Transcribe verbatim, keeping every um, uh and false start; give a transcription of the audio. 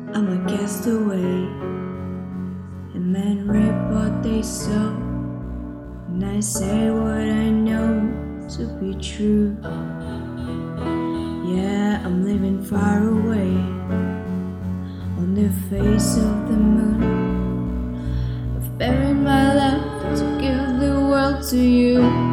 I'm a castaway, and men reap what they sow, and I say what I know to be true. Yeah, I'm living far away on the face of the moon. I've buried my love to give the world to you.